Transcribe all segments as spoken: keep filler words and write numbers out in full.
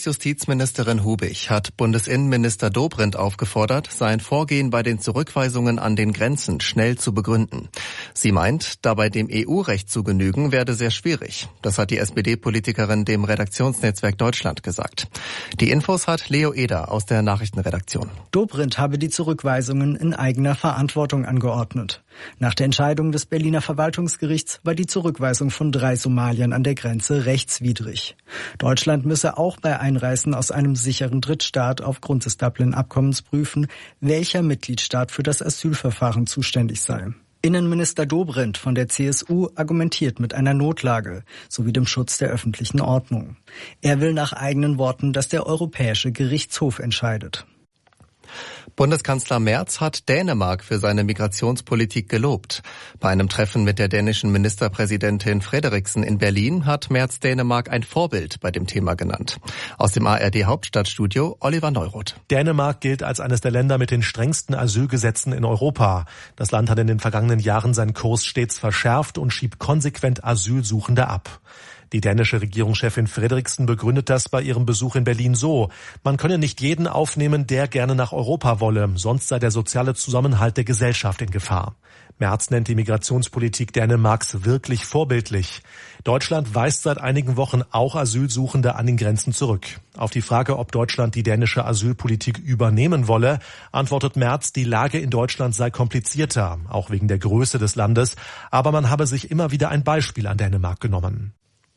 Bundesjustizministerin Hubig hat Bundesinnenminister Dobrindt aufgefordert, sein Vorgehen bei den Zurückweisungen an den Grenzen schnell zu begründen. Sie meint, dabei dem E U-Recht zu genügen, werde sehr schwierig. Das hat die S P D-Politikerin dem Redaktionsnetzwerk Deutschland gesagt. Die Infos hat Leo Eder aus der Nachrichtenredaktion. Dobrindt habe die Zurückweisungen in eigener Verantwortung angeordnet. Nach der Entscheidung des Berliner Verwaltungsgerichts war die Zurückweisung von drei Somaliern an der Grenze rechtswidrig. Deutschland müsse auch bei Einreisen aus einem sicheren Drittstaat aufgrund des Dublin-Abkommens prüfen, welcher Mitgliedstaat für das Asylverfahren zuständig sei. Innenminister Dobrindt von der C S U argumentiert mit einer Notlage sowie dem Schutz der öffentlichen Ordnung. Er will nach eigenen Worten, dass der Europäische Gerichtshof entscheidet. Bundeskanzler Merz hat Dänemark für seine Migrationspolitik gelobt. Bei einem Treffen mit der dänischen Ministerpräsidentin Frederiksen in Berlin hat Merz Dänemark ein Vorbild bei dem Thema genannt. Aus dem A R D-Hauptstadtstudio Oliver Neuroth. Dänemark gilt als eines der Länder mit den strengsten Asylgesetzen in Europa. Das Land hat in den vergangenen Jahren seinen Kurs stets verschärft und schiebt konsequent Asylsuchende ab. Die dänische Regierungschefin Frederiksen begründet das bei ihrem Besuch in Berlin so: Man könne nicht jeden aufnehmen, der gerne nach Europa wolle, sonst sei der soziale Zusammenhalt der Gesellschaft in Gefahr. Merz nennt die Migrationspolitik Dänemarks wirklich vorbildlich. Deutschland weist seit einigen Wochen auch Asylsuchende an den Grenzen zurück. Auf die Frage, ob Deutschland die dänische Asylpolitik übernehmen wolle, antwortet Merz, die Lage in Deutschland sei komplizierter, auch wegen der Größe des Landes, aber man habe sich immer wieder ein Beispiel an Dänemark genommen.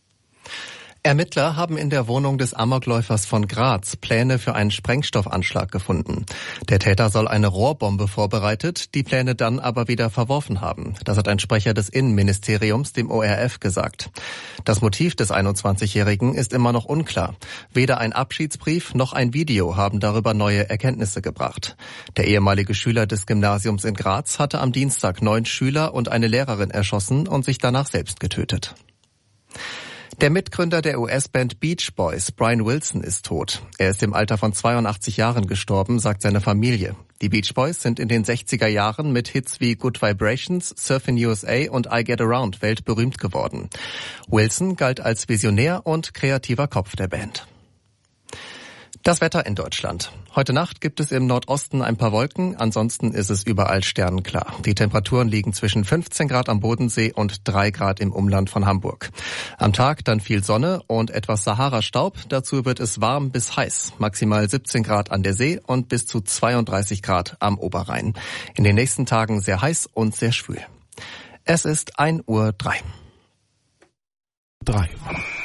Ermittler haben in der Wohnung des Amokläufers von Graz Pläne für einen Sprengstoffanschlag gefunden. Der Täter soll eine Rohrbombe vorbereitet, die Pläne dann aber wieder verworfen haben. Das hat ein Sprecher des Innenministeriums dem O R F gesagt. Das Motiv des einundzwanzigjährigen ist immer noch unklar. Weder ein Abschiedsbrief noch ein Video haben darüber neue Erkenntnisse gebracht. Der ehemalige Schüler des Gymnasiums in Graz hatte am Dienstag neun Schüler und eine Lehrerin erschossen und sich danach selbst getötet. Der Mitgründer der U S-Band Beach Boys, Brian Wilson, ist tot. Er ist im Alter von zweiundachtzig Jahren gestorben, sagt seine Familie. Die Beach Boys sind in den sechziger Jahren mit Hits wie Good Vibrations, Surfin' U S A und I Get Around weltberühmt geworden. Wilson galt als Visionär und kreativer Kopf der Band. Das Wetter in Deutschland. Heute Nacht gibt es im Nordosten ein paar Wolken, ansonsten ist es überall sternenklar. Die Temperaturen liegen zwischen fünfzehn Grad am Bodensee und drei Grad im Umland von Hamburg. Am Tag dann viel Sonne und etwas Sahara-Staub. Dazu wird es warm bis heiß. Maximal siebzehn Grad an der See und bis zu zweiunddreißig Grad am Oberrhein. In den nächsten Tagen sehr heiß und sehr schwül. Es ist ein Uhr drei. Drei.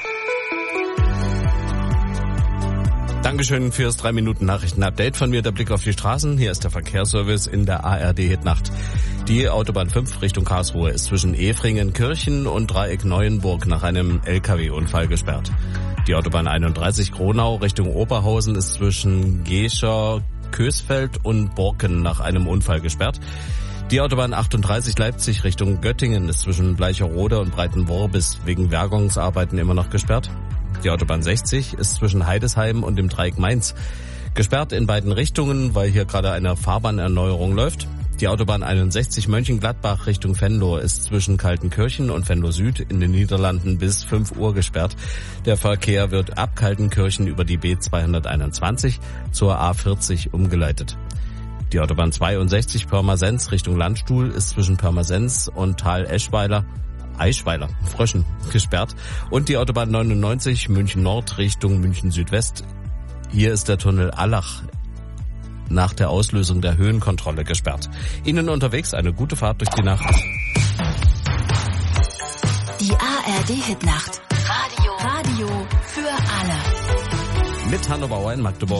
Dankeschön fürs drei Minuten Nachrichten-Update von mir. Der Blick auf die Straßen. Hier ist der Verkehrsservice in der A R D-Hitnacht. Die Autobahn fünf Richtung Karlsruhe ist zwischen Efringen, Kirchen und Dreieck Neuenburg nach einem L K W-Unfall gesperrt. Die Autobahn einunddreißig Gronau Richtung Oberhausen ist zwischen Gescher, Kösfeld und Borken nach einem Unfall gesperrt. Die Autobahn achtunddreißig Leipzig Richtung Göttingen ist zwischen Bleicherode und Breitenworbis wegen Bergungsarbeiten immer noch gesperrt. Die Autobahn sechzig ist zwischen Heidesheim und dem Dreieck Mainz gesperrt in beiden Richtungen, weil hier gerade eine Fahrbahnerneuerung läuft. Die Autobahn einundsechzig Mönchengladbach Richtung Venlo ist zwischen Kaltenkirchen und Venlo Süd in den Niederlanden bis fünf Uhr gesperrt. Der Verkehr wird ab Kaltenkirchen über die B zweihunderteinundzwanzig zur A vierzig umgeleitet. Die Autobahn zweiundsechzig Pirmasens Richtung Landstuhl ist zwischen Pirmasens und Tal-Eschweiler Eichweiler, Fröschen, gesperrt. Und die Autobahn neunundneunzig München Nord Richtung München Südwest. Hier ist der Tunnel Allach nach der Auslösung der Höhenkontrolle gesperrt. Ihnen unterwegs eine gute Fahrt durch die Nacht. Die A R D-Hitnacht. Radio. Radio für alle. Mit Hanno Bauer in Magdeburg.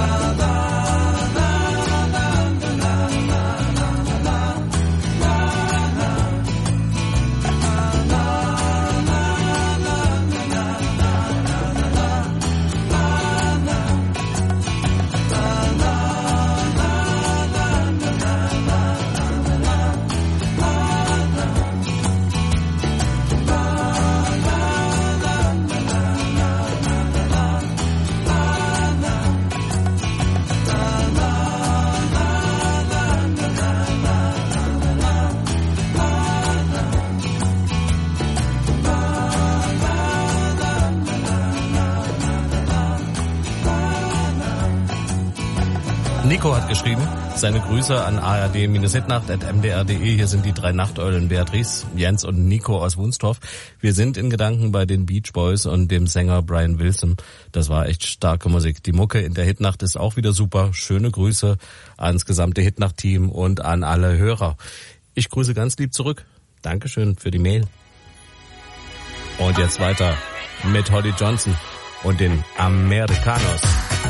Nico hat geschrieben, seine Grüße an a r d hitnacht at m d r punkt d e. Hier sind die drei Nachteulen Beatrice, Jens und Nico aus Wunstorf. Wir sind in Gedanken bei den Beach Boys und dem Sänger Brian Wilson. Das war echt starke Musik. Die Mucke in der Hitnacht ist auch wieder super. Schöne Grüße ans gesamte Hitnacht-Team und an alle Hörer. Ich grüße ganz lieb zurück. Dankeschön für die Mail. Und jetzt weiter mit Holly Johnson und den Americanos.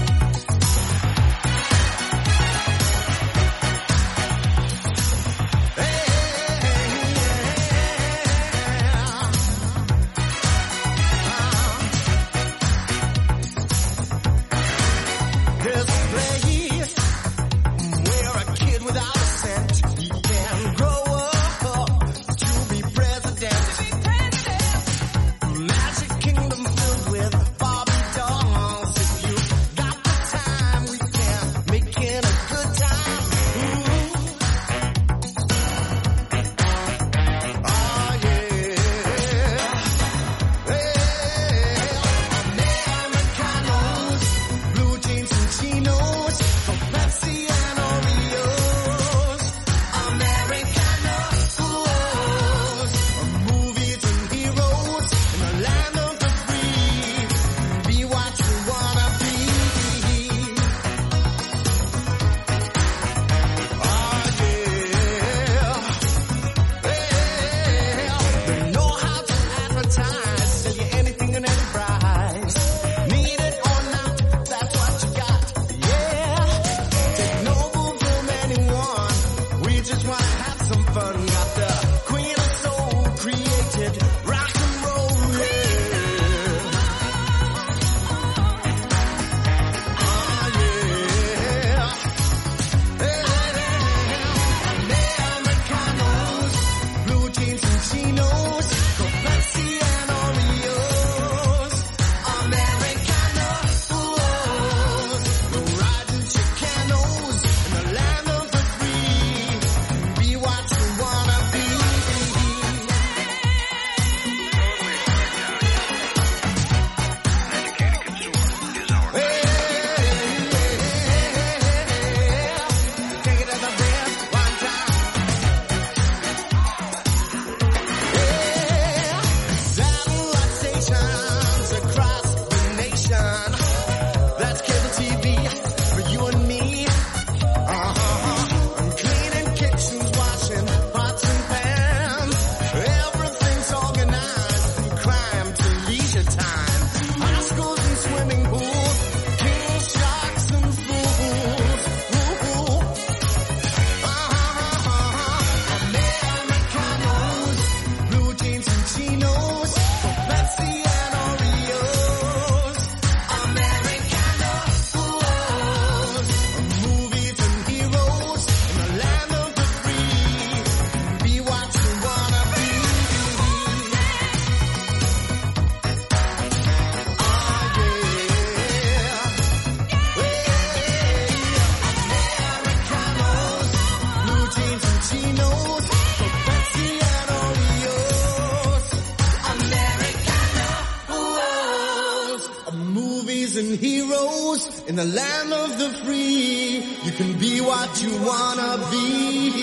In the land of the free, you can be what you wanna be.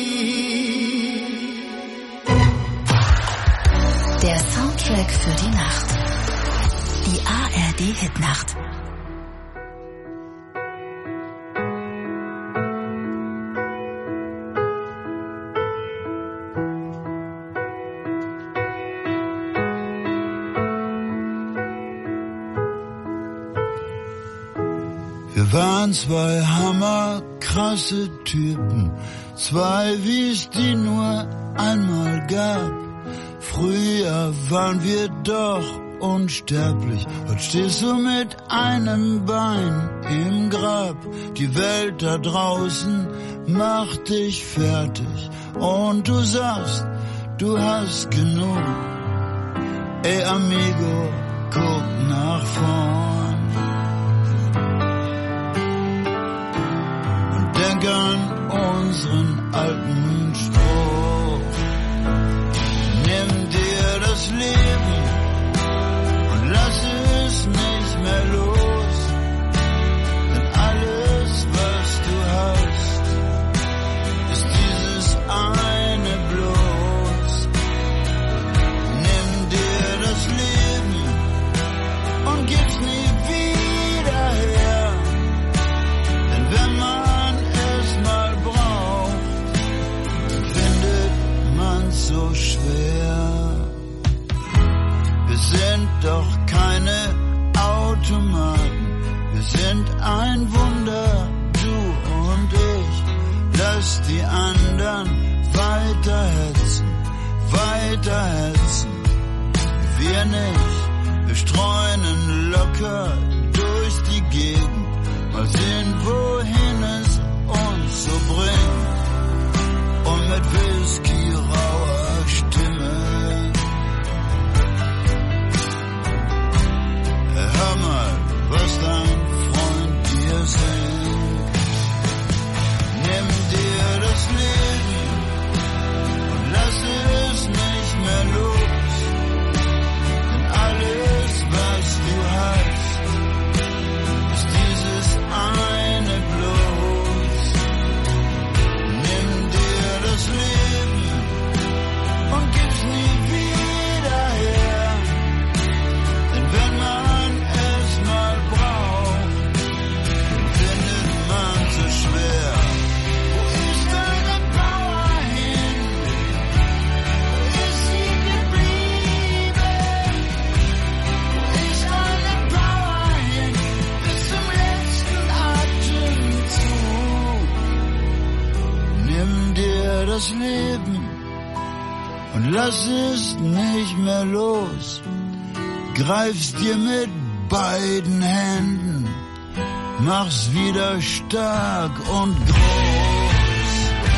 Der Soundtrack für die Nacht. Die A R D-Hitnacht. Wir waren zwei hammerkrasse Typen, zwei, wie es die nur einmal gab. Früher waren wir doch unsterblich, heute stehst du mit einem Bein im Grab. Die Welt da draußen macht dich fertig und du sagst, du hast genug. Ey amigo, guck nach vorn. Denk an unseren alten Spruch. Nimm dir das Leben und lass es nicht mehr los. Denn alles, was du hast, sind ein Wunder, du und ich. Lass die anderen weiterhetzen, weiterhetzen. Wir nicht, wir streuen locker durch die Gegend. Mal sehen, wohin es uns so bringt. Und mit Whisky rauer Stimme. Hör mal, was dein Freund dir singt. Nimm dir das Leben und lass es nicht mehr los. Denn alles, was du hast, ist dieses eine bloß. Nimm dir das Leben und gib's nie wieder her. Denn wenn man es mal braucht, dann findet man so schwer. Wo ist deine Power hin? Wo ist sie geblieben? Wo ist deine Power hin? Bis zum letzten Atemzug. Nimm dir das Leben und lass es nicht mehr los. Greif's dir mit beiden Händen, mach's wieder stark und groß.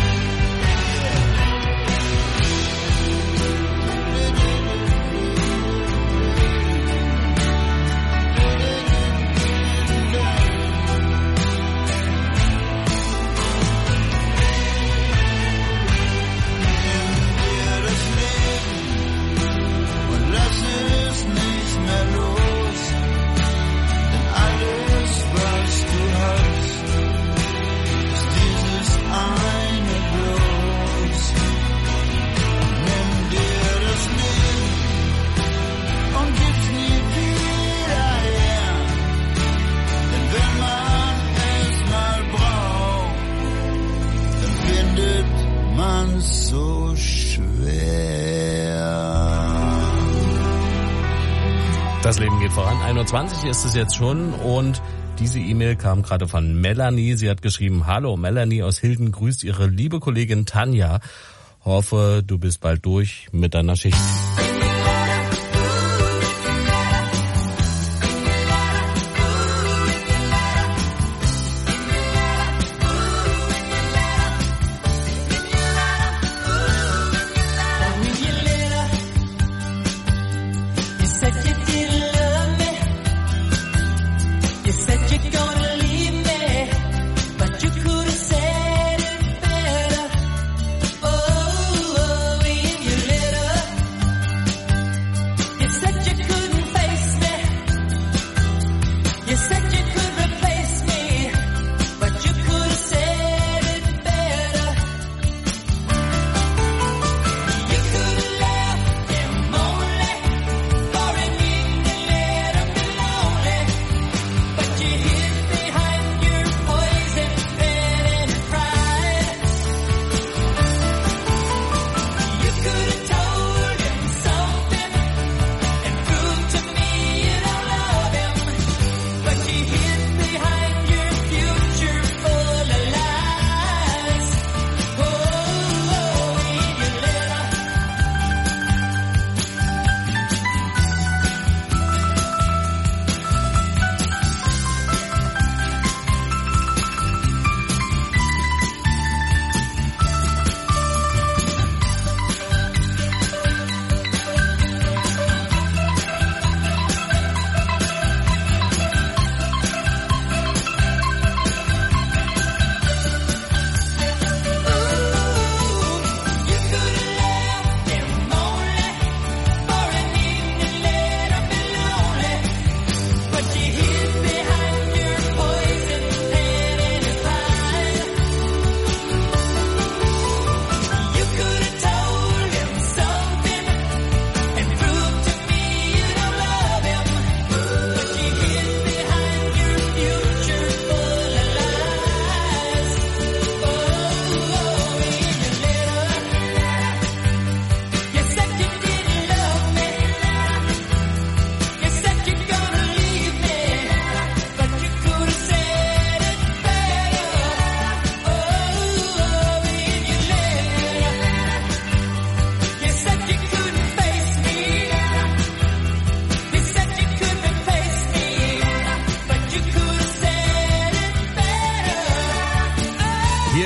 Nimm dir das Leben und lass es nicht mehr los. Denn alles, was du hast, ist dieses eine bloß. Nimm dir das Leben und gib's nie wieder her. Denn wenn man es mal braucht, dann findet man's so schwer. Das Leben geht voran. eins Uhr zwanzig ist es jetzt schon und diese E-Mail kam gerade von Melanie. Sie hat geschrieben, hallo, Melanie aus Hilden grüßt ihre liebe Kollegin Tanja. Hoffe, du bist bald durch mit deiner Schicht. Oh,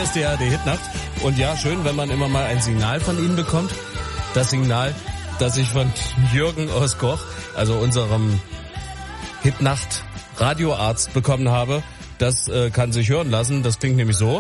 Hier ist die A R D Hitnacht. Und ja, schön, wenn man immer mal ein Signal von Ihnen bekommt. Das Signal, das ich von Jürgen aus Koch, also unserem Hitnacht Radioarzt, bekommen habe. Das äh, kann sich hören lassen. Das klingt nämlich so.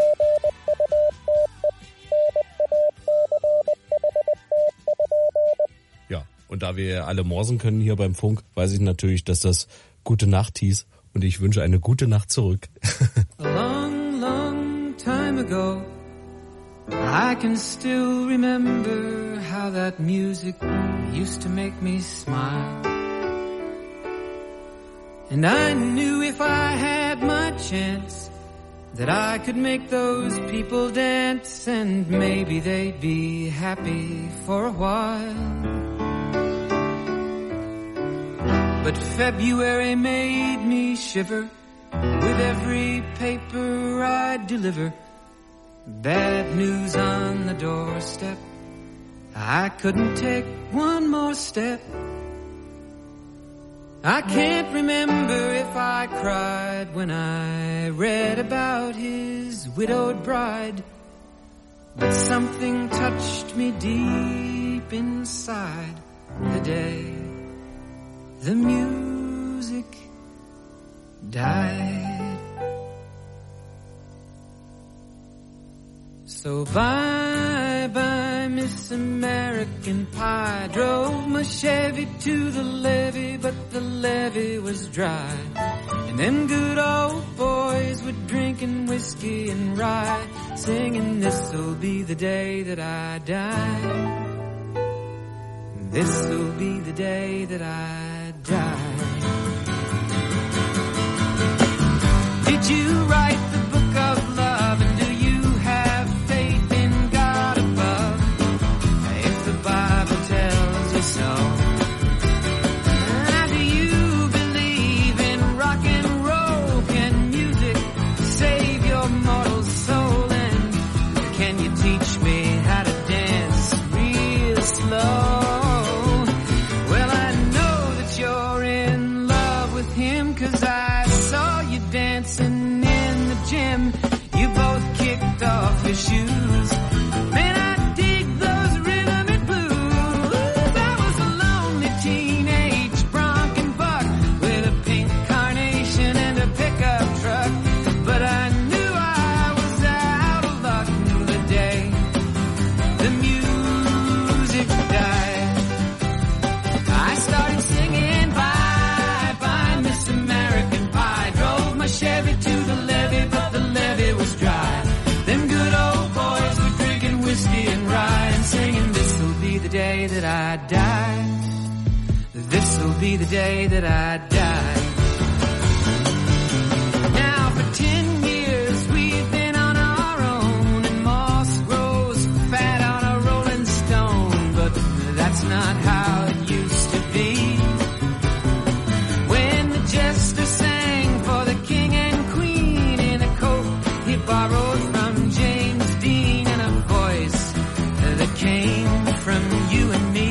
Ja, und da wir alle morsen können hier beim Funk, weiß ich natürlich, dass das Gute Nacht hieß. Und ich wünsche eine gute Nacht zurück. A long, long time ago, I can still remember how that music used to make me smile. And I knew if I had my chance that I could make those people dance, and maybe they'd be happy for a while. But February made me shiver with every paper I deliver. Bad news on the doorstep. I couldn't take one more step. I can't remember if I cried when I read about his widowed bride, but something touched me deep inside the day the music died. So bye bye Miss American Pie. Drove my Chevy to the levee, but the levee was dry. And them good old boys were drinking whiskey and rye, singing this'll be the day that I die. This'll be the day that I die. Did you write the book of love, and do you have faith in God above? If the Bible tells you so. And do you believe in rock and roll? Can music save your mortal soul? And can you teach me how to dance real slow? Cause I saw you dancing in the gym. You both kicked off your shoes. Man, I dig those rhythm and blues. I was a lonely teenage bronc and buck with a pink carnation and a pickup truck. But I knew I was out of luck the day the music died. I started singing bye. Chevy to the levee, but the levee was dry. Them good old boys were drinking whiskey and rye and singing, this'll be the day that I die. This'll be the day that I die. Now for ten years we've been on our own, and moss grows fat on a rolling stone, but that's not how it used to be. When the jester sang for the king and queen in a coat he borrowed from James Dean, and a voice that came from you and me.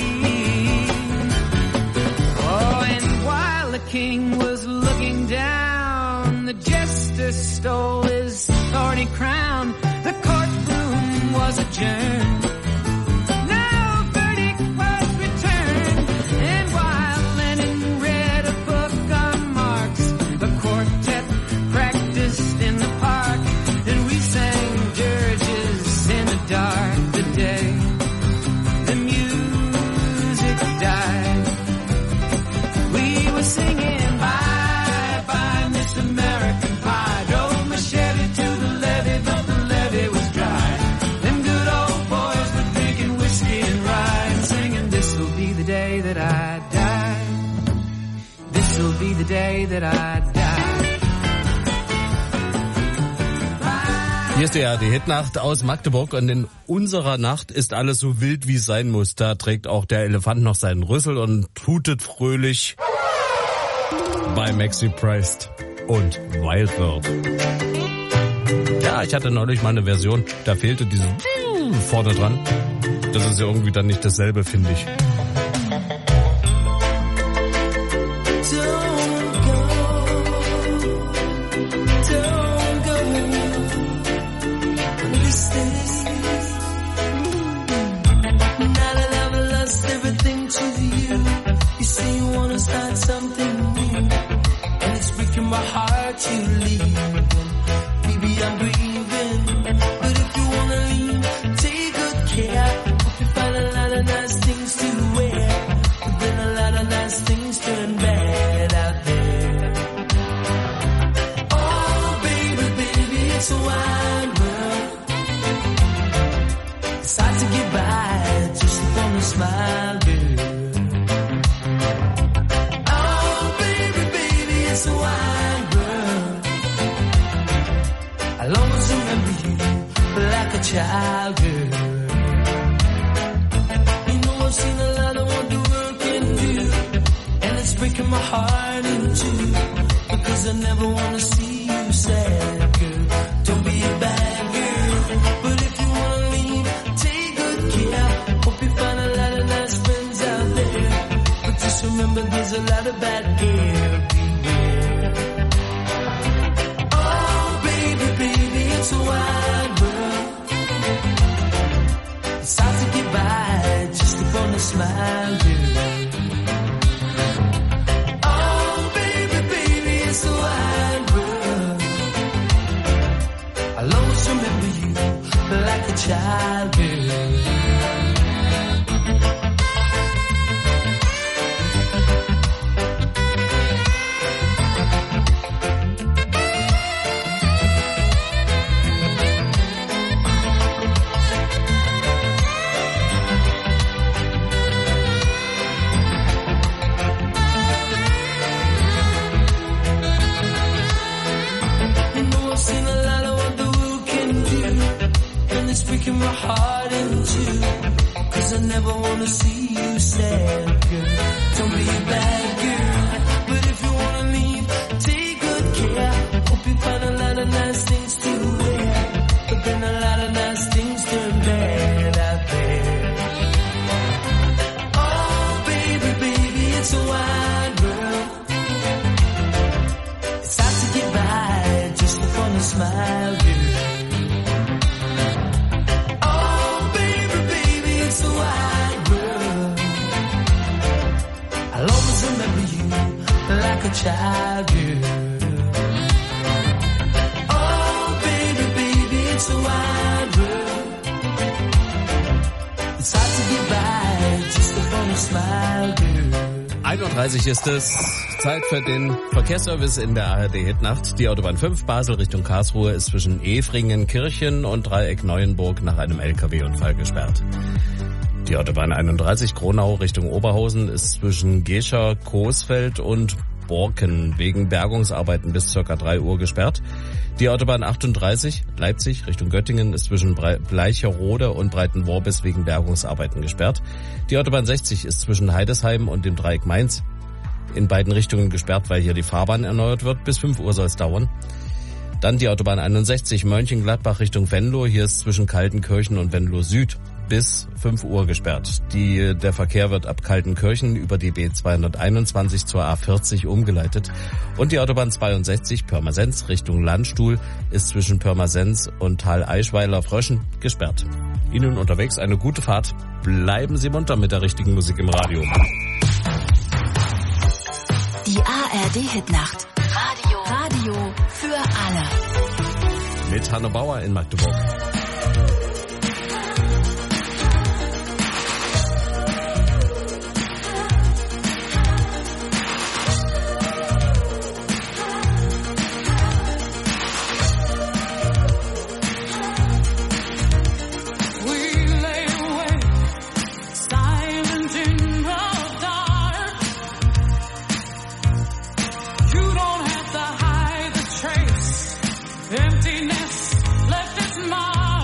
Oh, and while the king was looking down, the jester stole his thorny crown. The courtroom was adjourned. No verdict was returned. And while Lenin read a book on Marx, the quartet practiced in the park, and we sang dirges in the dark the day the music died. We were singing bye bye Miss American Pie. Drove my Chevy to the levee, but the levee was dry. Them good old boys were drinking whiskey and rye and singing, this'll be the day that I die. This'll be the day that I die. Hier ist die A R D Hitnacht aus Magdeburg, und in unserer Nacht ist alles so wild, wie es sein muss. Da trägt auch der Elefant noch seinen Rüssel und tutet fröhlich bei Maxi Priest und Wild World. Ja, ich hatte neulich mal eine Version, da fehlte dieses vorne dran. Das ist ja irgendwie dann nicht dasselbe, finde ich. Don't go, don't go. leave, baby, I'm grieving. But if you wanna leave, take good care. Hope you find a lot of nice things to wear, but then a lot of nice things turn bad out there. Oh, baby, baby, it's a wide world. It's hard to get by just upon a smile, girl. Oh, baby, baby, it's a wide world. I'll always remember you like a child, girl. You know I've seen a lot of what the world can do, and it's breaking my heart in two, because I never wanna see you sad, girl. Don't be a bad girl, but if you wanna leave, take good care. Hope you find a lot of nice friends out there, but just remember there's a lot of bad air. Beware. Oh, baby, baby, it's a wide world. It's hard to get by just upon a smile, girl. Oh, baby, baby, it's a wide world. I'll always remember you like a child, girl. You know I've seen a lot of what the world can do, and it's breaking my heart in two, cause I never wanna see you sad, girl. Don't be a bad girl, but if you wanna leave, take good care. Hope you find a lot of nice things to wear, but then a lot of nice things turn bad out there. Oh, baby, baby, it's a wide world. It's hard to get by just upon a smile, girl. Oh, baby, baby, it's a wide world. I'll always remember you like a child, girl. Oh, baby, baby, it's a wide world. It's hard to get by just upon a smile, girl. einunddreißig ist es. Zeit für den Verkehrsservice in der A R D-Hitnacht. Die Autobahn fünf Basel Richtung Karlsruhe ist zwischen Efringen, Kirchen und Dreieck Neuenburg nach einem L K W-Unfall gesperrt. Die Autobahn einunddreißig Kronau Richtung Oberhausen ist zwischen Gescher, Coesfeld und Borken wegen Bergungsarbeiten bis ca. drei Uhr gesperrt. Die Autobahn achtunddreißig Leipzig Richtung Göttingen ist zwischen Bleicherode und Breitenworbis wegen Bergungsarbeiten gesperrt. Die Autobahn sechzig ist zwischen Heidesheim und dem Dreieck Mainz in beiden Richtungen gesperrt, weil hier die Fahrbahn erneuert wird. Bis fünf Uhr soll es dauern. Dann die Autobahn einundsechzig Mönchengladbach Richtung Venlo. Hier ist zwischen Kaltenkirchen und Venlo Süd bis fünf Uhr gesperrt. Die, der Verkehr wird ab Kaltenkirchen über die B zweihunderteinundzwanzig zur A vierzig umgeleitet. Und die Autobahn zweiundsechzig Pirmasens Richtung Landstuhl ist zwischen Pirmasens und Tal Eichweiler-Fröschen gesperrt. Ihnen unterwegs eine gute Fahrt. Bleiben Sie munter mit der richtigen Musik im Radio. Die A R D-Hitnacht. Radio. Radio für alle. Mit Hanno Bauer in Magdeburg. Emptiness left its mark.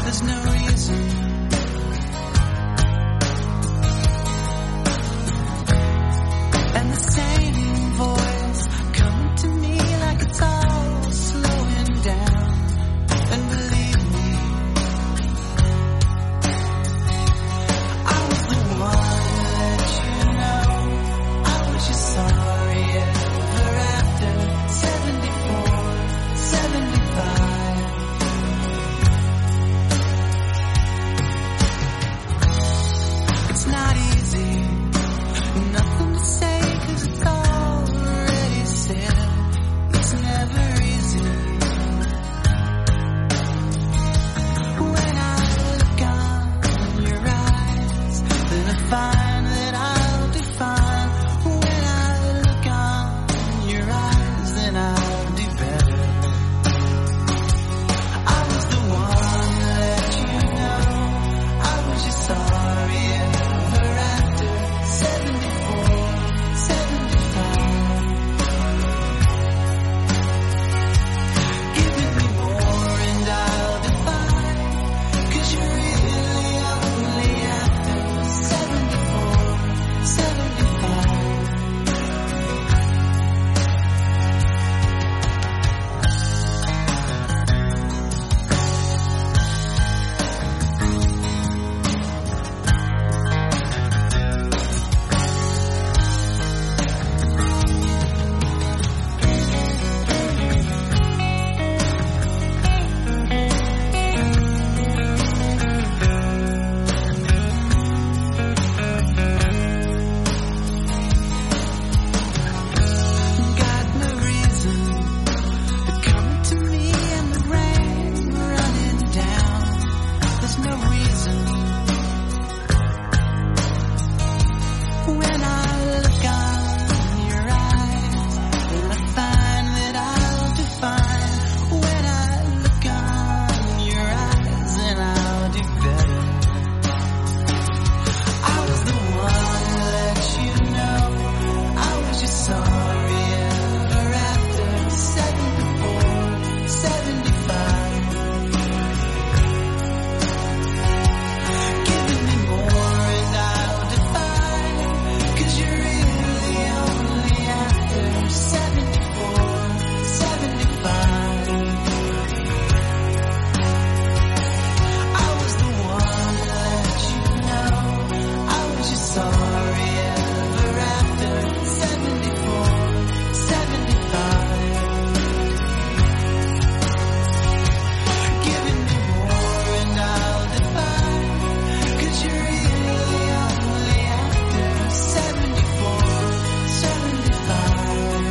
there's no reason. And the same voice coming to me like it's all slowing down. And believe me, I was the one to let you know I was just sorry ever after seventy-four, seventy-five. It's not easy, nothing to say 'cause it's already said. It's never easy. When I look on your eyes, then I find that I'll do fine. When I look on your eyes, then I'll do better. I was the one to let you know I was just sorry ever after seventy-four, seventy-five. Giving me more and I'll define, 'cause you're really only after seventy-four, seventy-five. Got no reason. Coming to me in the rain, running down. There's no reason. When I look on your eyes, then I find that I'll do fine. When I look on your eyes, then I'll do better. I was the one to let you know I was just sorry ever after seventy-four, seventy-five. Giving me more and I'll define, 'cause you're really only after seventy-four, seventy-five. I was the one to let you know I was just sorry ever after seventy-four, seventy-five. Giving me more and I'll define, 'cause you're really only after seventy-four, seventy-five.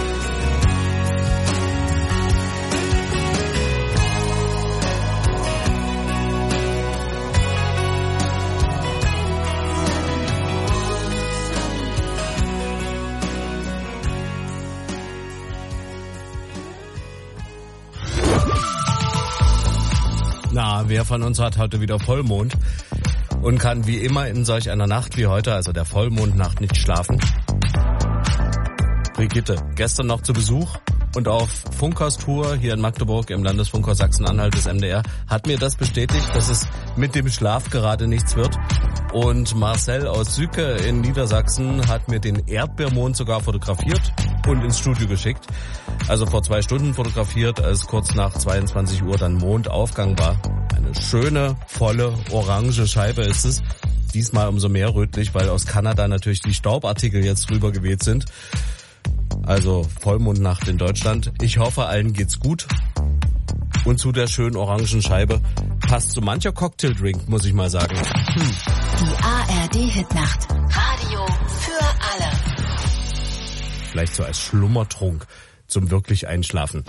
Na, wer von uns hat heute wieder Vollmond und kann wie immer in solch einer Nacht wie heute, also der Vollmondnacht, nicht schlafen? Brigitte, gestern noch zu Besuch und auf Funkhaus-Tour hier in Magdeburg im Landesfunkhaus Sachsen-Anhalt des M D R hat mir das bestätigt, dass es mit dem Schlaf gerade nichts wird. Und Marcel aus Süke in Niedersachsen hat mir den Erdbeermond sogar fotografiert und ins Studio geschickt. Also vor zwei Stunden fotografiert, als kurz nach zweiundzwanzig Uhr dann Mondaufgang war. Eine schöne, volle, orange Scheibe ist es. Diesmal umso mehr rötlich, weil aus Kanada natürlich die Staubartikel jetzt rübergeweht sind. Also Vollmondnacht in Deutschland. Ich hoffe, allen geht's gut. Und zu der schönen orangen Scheibe passt so mancher Cocktaildrink, muss ich mal sagen. Hm. Die A R D-Hitnacht. Radio für alle. Vielleicht so als Schlummertrunk zum wirklich Einschlafen.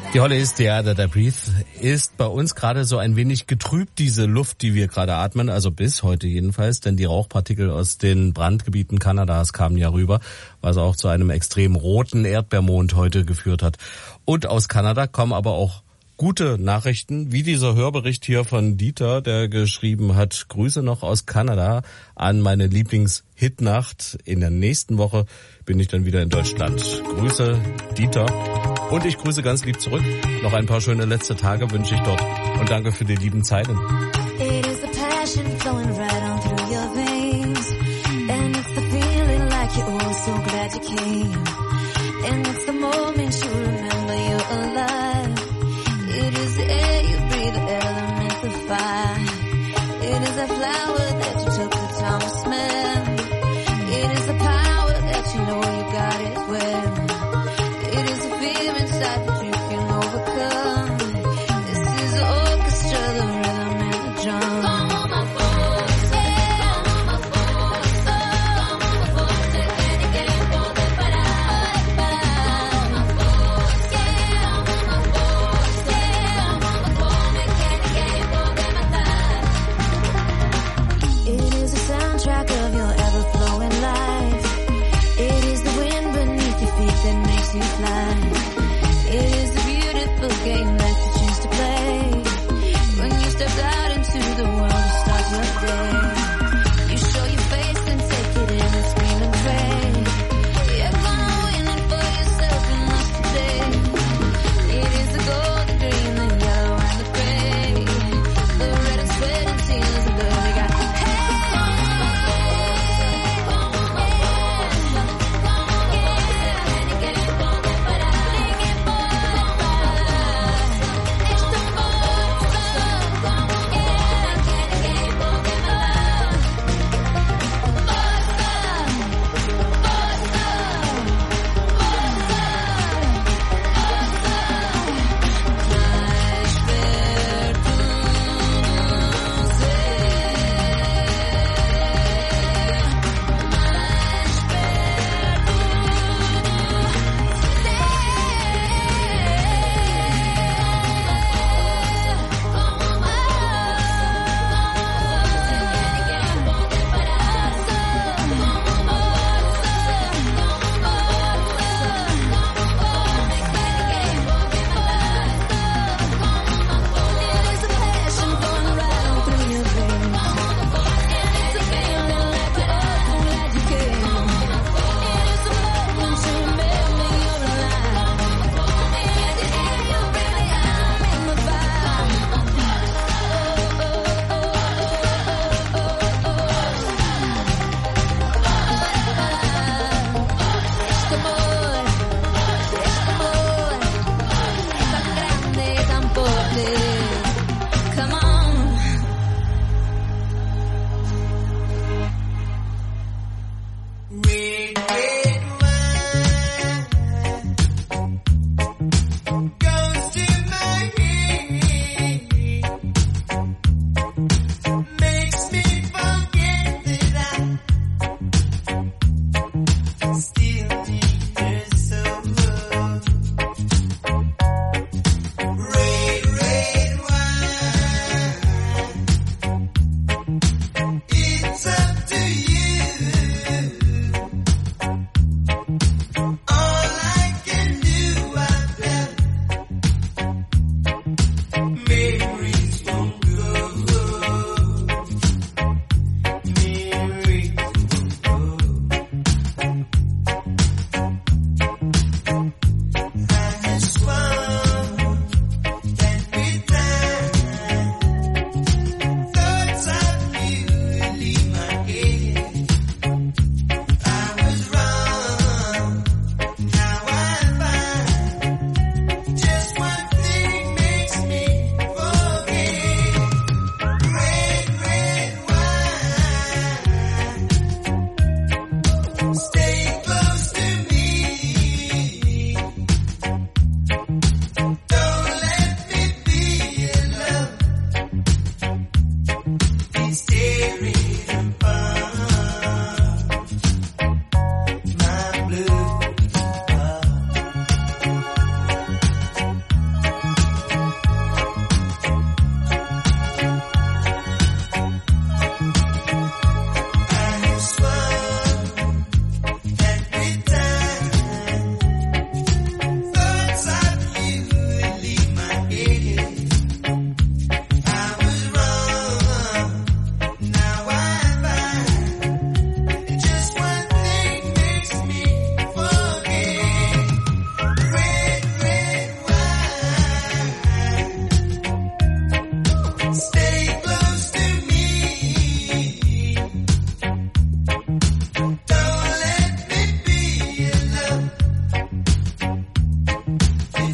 Die Hollies, Theater der Breathe, ist bei uns gerade so ein wenig getrübt, diese Luft, die wir gerade atmen, also bis heute jedenfalls, denn die Rauchpartikel aus den Brandgebieten Kanadas kamen ja rüber, was auch zu einem extrem roten Erdbeermond heute geführt hat. Und aus Kanada kommen aber auch gute Nachrichten, wie dieser Hörbericht hier von Dieter, der geschrieben hat, Grüße noch aus Kanada an meine Lieblings-Hitnacht. In der nächsten Woche bin ich dann wieder in Deutschland. Grüße, Dieter. Und ich grüße ganz lieb zurück. Noch ein paar schöne letzte Tage wünsche ich dort. Und danke für die lieben Zeiten. It is the passion flowing right on through your veins. And it's the feeling like you're oh so glad you came. And it's the moment you remember you're alive. It is the air you breathe, the element of fire. It is a flower that you took the time to smell. It is the power that you know you got it well. It is the fear inside that you can overcome. This is the orchestra, the rhythm and the drum. You fly. It is a beautiful game that you choose to play. When you step out into the world and start your day, you show your face and take it in and scream and pray. You're gonna win it for yourself and lost today. It is the gold, the green, the yellow and the gray. The red and sweat and tears and blood we got. Hey,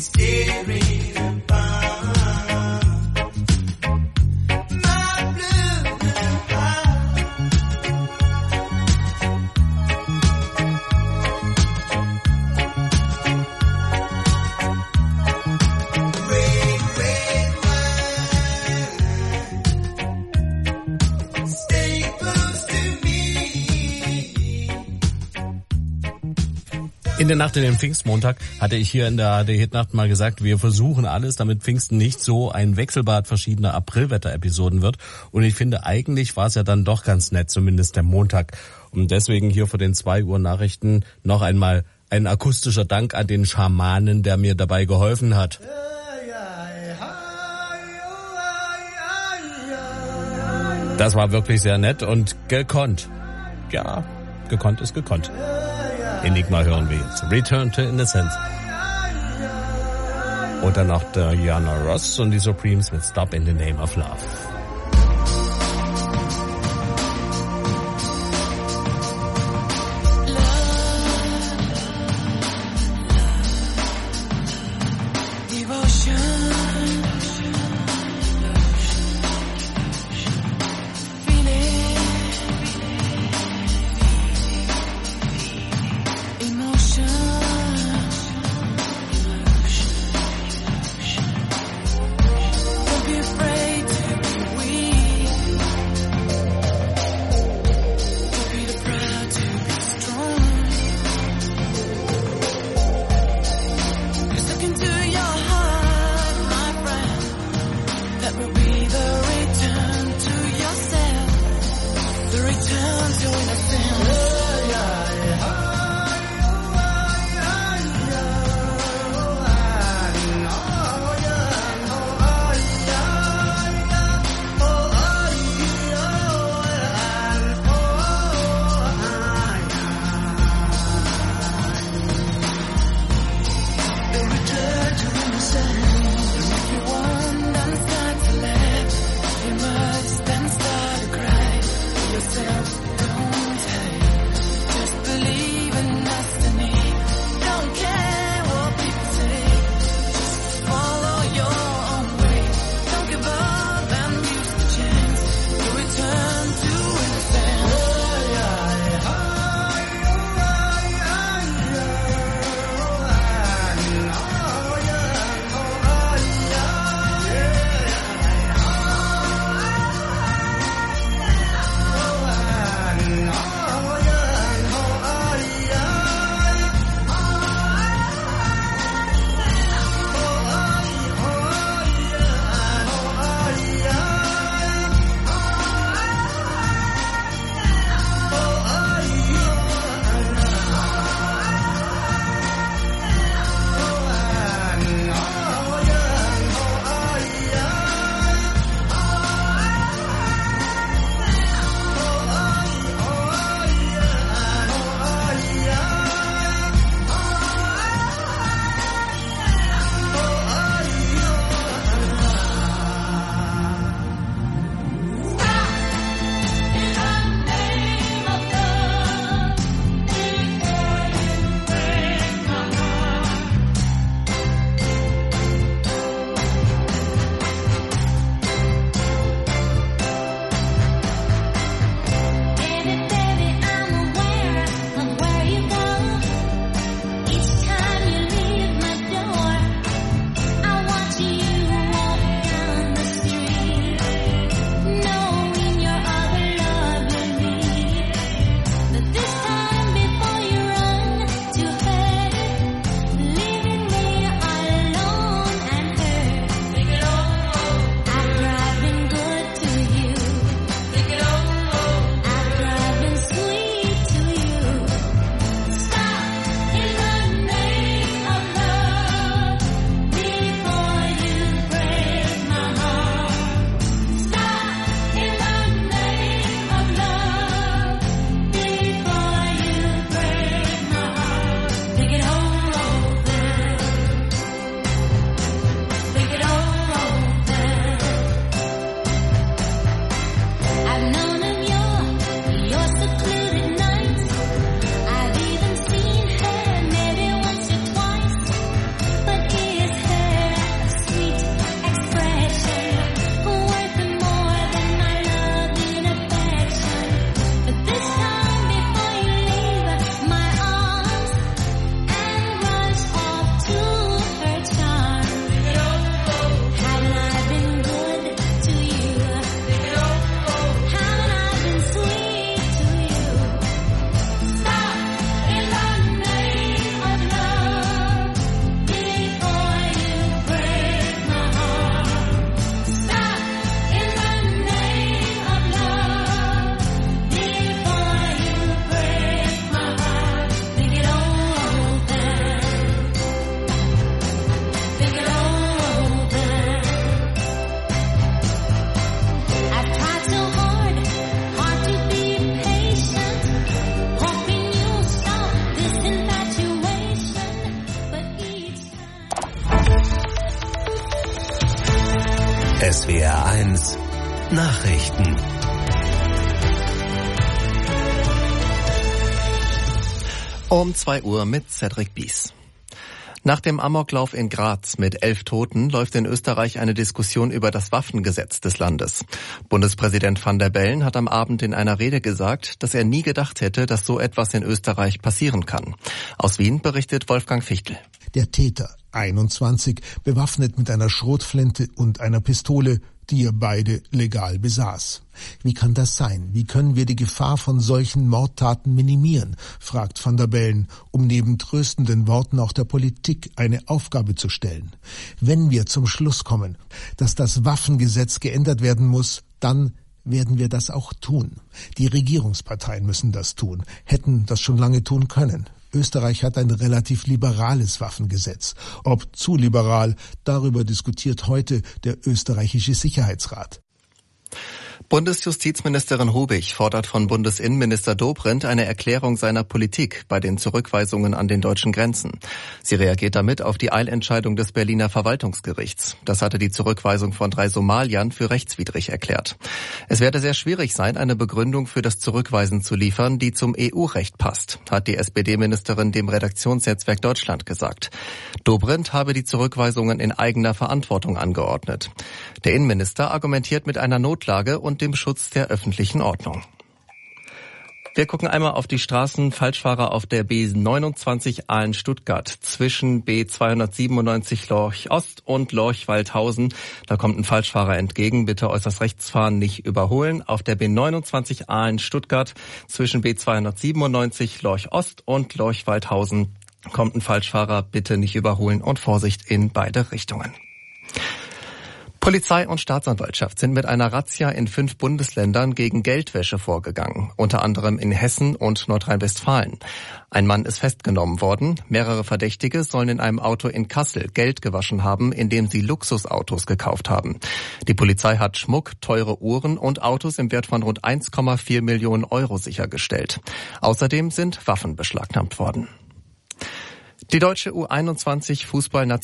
In der Nacht in den Pfingstmontag hatte ich hier in der A R D-Hitnacht mal gesagt, wir versuchen alles, damit Pfingsten nicht so ein Wechselbad verschiedener Aprilwetter-Episoden wird. Und ich finde, eigentlich war es ja dann doch ganz nett, zumindest der Montag. Und deswegen hier vor den zwei Uhr Nachrichten noch einmal ein akustischer Dank an den Schamanen, der mir dabei geholfen hat. Das war wirklich sehr nett und gekonnt. Ja, gekonnt ist gekonnt. Enigma hören wir jetzt. Return to Innocence. Und dann noch Diana Ross und die Supremes mit Stop in the Name of Love. Don't be afraid to S W R eins Nachrichten. Um zwei Uhr mit Cedric Bies. Nach dem Amoklauf in Graz mit elf Toten läuft in Österreich eine Diskussion über das Waffengesetz des Landes. Bundespräsident Van der Bellen hat am Abend in einer Rede gesagt, dass er nie gedacht hätte, dass so etwas in Österreich passieren kann. Aus Wien berichtet Wolfgang Fichtel. Der Täter, einundzwanzig, bewaffnet mit einer Schrotflinte und einer Pistole, die er beide legal besaß. Wie kann das sein? Wie können wir die Gefahr von solchen Mordtaten minimieren? Fragt Van der Bellen, um neben tröstenden Worten auch der Politik eine Aufgabe zu stellen. Wenn wir zum Schluss kommen, dass das Waffengesetz geändert werden muss, dann werden wir das auch tun. Die Regierungsparteien müssen das tun, hätten das schon lange tun können. Österreich hat ein relativ liberales Waffengesetz. Ob zu liberal, darüber diskutiert heute der österreichische Sicherheitsrat. Bundesjustizministerin Hubig fordert von Bundesinnenminister Dobrindt eine Erklärung seiner Politik bei den Zurückweisungen an den deutschen Grenzen. Sie reagiert damit auf die Eilentscheidung des Berliner Verwaltungsgerichts. Das hatte die Zurückweisung von drei Somaliern für rechtswidrig erklärt. Es werde sehr schwierig sein, eine Begründung für das Zurückweisen zu liefern, die zum E U-Recht passt, hat die S P D-Ministerin dem Redaktionsnetzwerk Deutschland gesagt. Dobrindt habe die Zurückweisungen in eigener Verantwortung angeordnet. Der Innenminister argumentiert mit einer Notlage und dem Schutz der öffentlichen Ordnung. Wir gucken einmal auf die Straßen. Falschfahrer auf der B neunundzwanzig Aalen-Stuttgart zwischen B zweihundertsiebenundneunzig Lorch Ost und Lorch-Waldhausen. Da kommt ein Falschfahrer entgegen. Bitte äußerst rechts fahren, nicht überholen. Auf der B neunundzwanzig Aalen-Stuttgart zwischen B zweihundertsiebenundneunzig Lorch Ost und Lorch-Waldhausen kommt ein Falschfahrer. Bitte nicht überholen und Vorsicht in beide Richtungen. Polizei und Staatsanwaltschaft sind mit einer Razzia in fünf Bundesländern gegen Geldwäsche vorgegangen, unter anderem in Hessen und Nordrhein-Westfalen. Ein Mann ist festgenommen worden. Mehrere Verdächtige sollen in einem Auto in Kassel Geld gewaschen haben, indem sie Luxusautos gekauft haben. Die Polizei hat Schmuck, teure Uhren und Autos im Wert von rund eins Komma vier Millionen Euro sichergestellt. Außerdem sind Waffen beschlagnahmt worden. Die deutsche U einundzwanzig Fußballnationalmannschaft